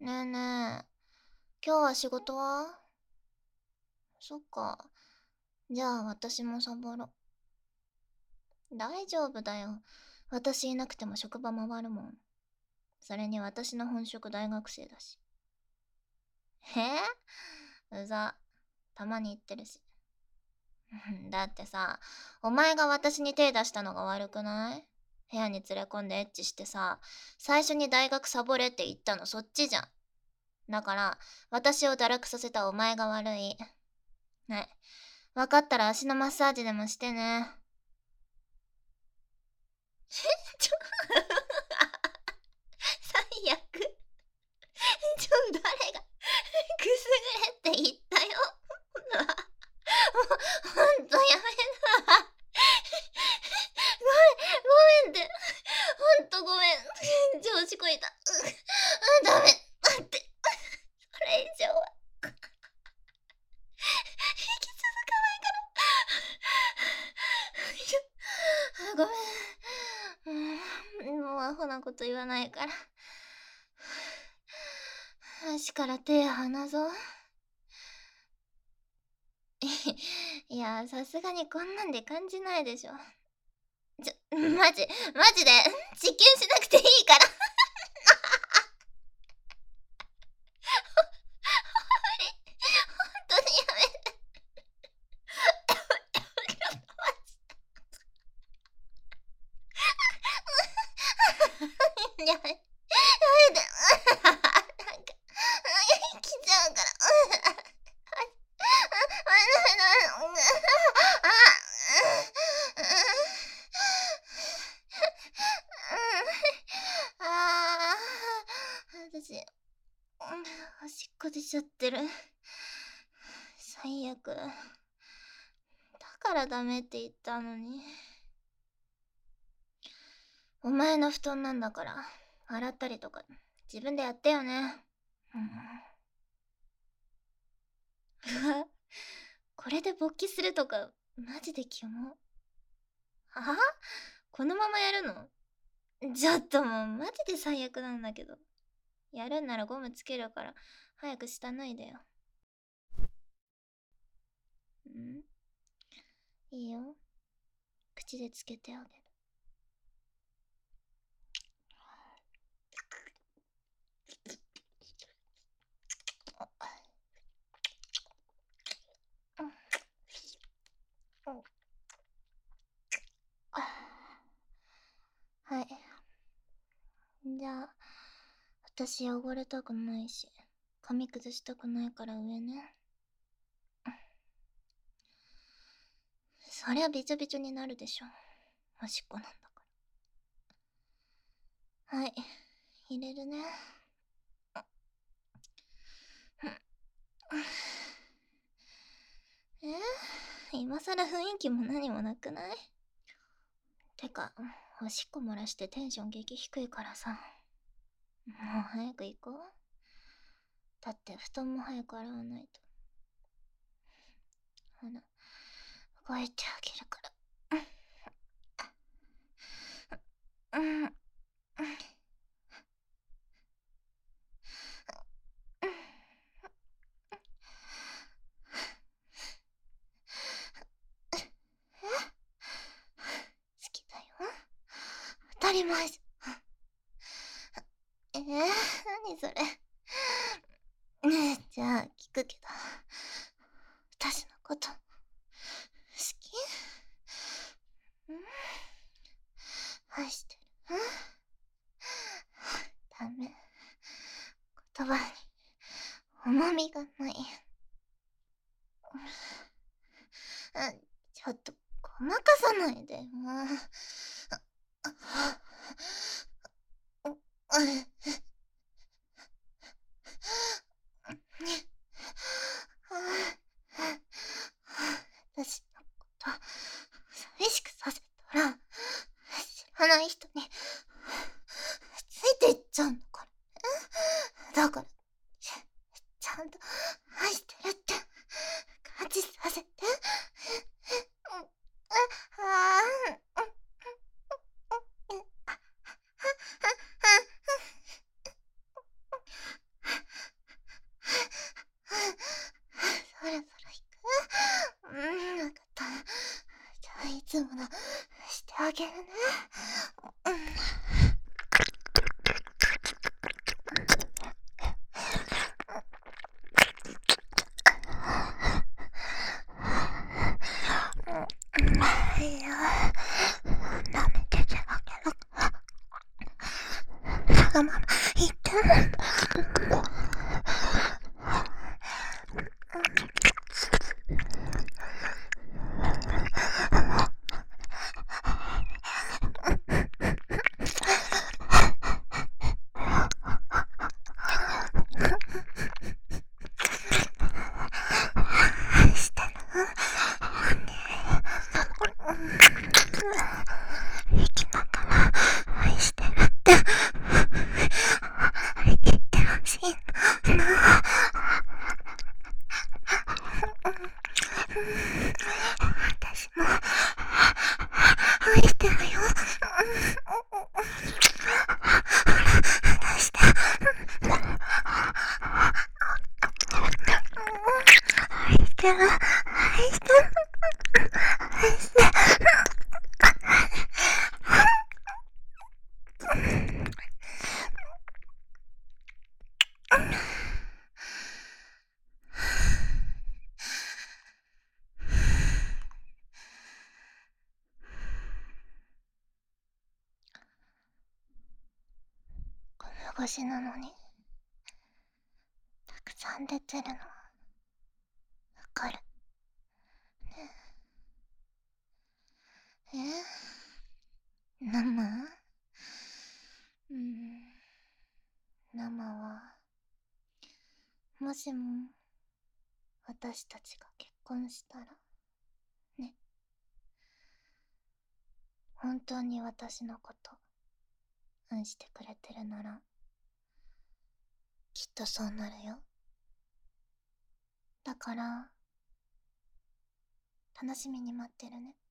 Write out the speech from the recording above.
ねえねえ、今日は仕事は？そっか。じゃあ私もサボろ。大丈夫だよ。私いなくても職場回るもん。それに私の本職大学生だし。うざ。たまに言ってるし。だってさ、お前が私に手出したのが悪くない？部屋に連れ込んでエッチしてさ、最初に大学サボれって言ったのそっちじゃん。だから、私を堕落させたお前が悪い。はい。わかったら足のマッサージでもしてね。ちょ、最悪。誰が、くすぐれって言ったよ。ほんとやめな。ごめんって。ほんとごめん。調子こいた。ダメ。待って。それ以上は。引き続かないから。ごめん。もうアホなこと言わないから。足から手離そう。いや、さすがにこんなんで感じないでしょ。マジで、実験しなくていいから。本当にやめて。やめて。なんか、来ちゃうから。私、おしっこ出ちゃってる。最悪。だからダメって言ったのに。お前の布団なんだから、洗ったりとか、自分でやってよね。うわ、これで勃起するとか、マジでキモ。は？このままやるの？ちょっともう、マジで最悪なんだけど。やるんならゴムつけるから、早く下脱いでよ。いいよ。口でつけてあげる。はい。じゃあ、私汚れたくないし、髪崩したくないから上ね。そりゃびちょびちょになるでしょ。おしっこなんだから。はい、入れるね。今さら雰囲気も何もなくない？てか、おしっこ漏らしてテンション激低いからさ。もう早く行こう。だって布団も早く洗わないと。ほら、動いてあげるから。好きだよ。当たり前じゃん。何それ。ねえ、じゃあ聞くけど、私のこと好き？愛してる？ダメ。言葉に重みがない。ちょっとごまかさないで。もう。私のこと寂しくさせたら知らない人についていっちゃうのかな。だからちゃんと愛してるって感じさせて。 つものしてあげるね。いや、舐めててあげる。わがまま言っても。してる。生きながら愛してるって言ってほしいな。私も愛してるよ。離して。愛してる。愛してる。愛してる。ゴム越しなのにたくさん出てるのわかるね。生生はもしも私たちが結婚したらね、本当に私のこと愛してくれてるならきっとそうなるよ。だから楽しみに待ってるね。